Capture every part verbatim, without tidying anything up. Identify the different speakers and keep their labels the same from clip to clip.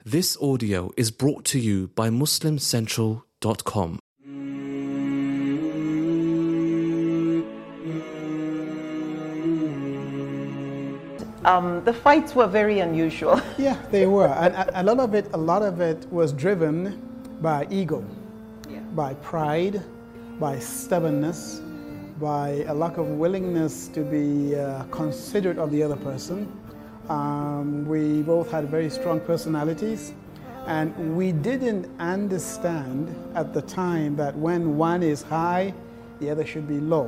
Speaker 1: This audio is brought to you by muslim central dot com.
Speaker 2: Um, the fights were very unusual.
Speaker 3: Yeah, they were, and a, a lot of it, a lot of it was driven by ego, yeah. by pride, by stubbornness, by a lack of willingness to be uh, considerate of the other person. Um, we both had very strong personalities, and we didn't understand at the time that when one is high, the other should be low.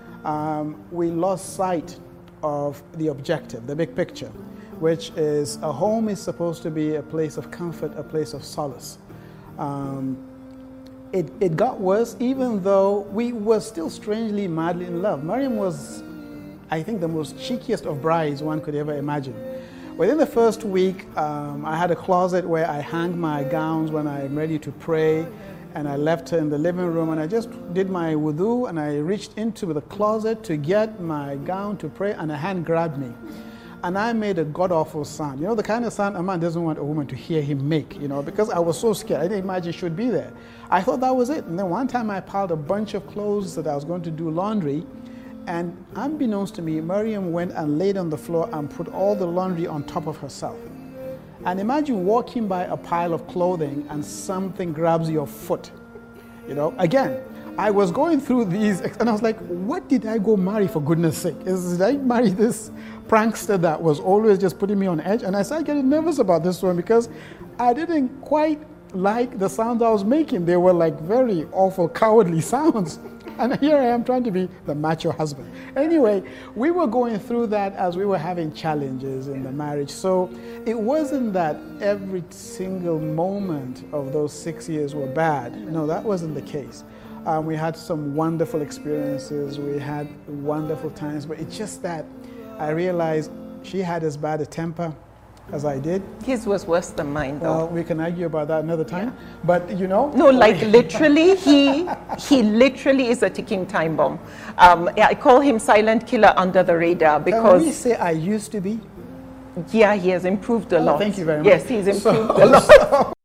Speaker 3: Um, we lost sight of the objective, the big picture, which is a home is supposed to be a place of comfort, a place of solace. Um, it, it got worse, even though we were still strangely, madly in love. Mariam was, I think, the most cheekiest of brides one could ever imagine. Within the first week, um, I had a closet where I hang my gowns when I'm ready to pray, and I left her in the living room, and I just did my wudu, and I reached into the closet to get my gown to pray, and a hand grabbed me. And I made a god-awful sound. You know, the kind of sound a man doesn't want a woman to hear him make, you know, because I was so scared. I didn't imagine she would be there. I thought that was it. And then one time I piled a bunch of clothes that I was going to do laundry, and unbeknownst to me, Mariam went and laid on the floor and put all the laundry on top of herself. And imagine walking by a pile of clothing and something grabs your foot. You know, again, I was going through these, and I was like, what did I go marry, for goodness sake? Is, did I marry this prankster that was always just putting me on edge? And I started getting nervous about this one because I didn't quite like the sounds I was making. They were like very awful, cowardly sounds. And here I am trying to be the macho husband. Anyway, we were going through that as we were having challenges in the marriage. So it wasn't that every single moment of those six years were bad. No, that wasn't the case. Um, we had some wonderful experiences. We had wonderful times. But it's just that I realized she had as bad a temper as I did.
Speaker 2: His was worse than mine, though.
Speaker 3: Well, we can argue about that another time. Yeah. But, you know.
Speaker 2: No, like literally, he he literally is a ticking time bomb. Um, I call him silent killer under the radar because.
Speaker 3: Can we say I used to be?
Speaker 2: Yeah, he has improved a
Speaker 3: oh,
Speaker 2: lot.
Speaker 3: Thank you very much.
Speaker 2: Yes, he's improved
Speaker 3: so,
Speaker 2: a lot.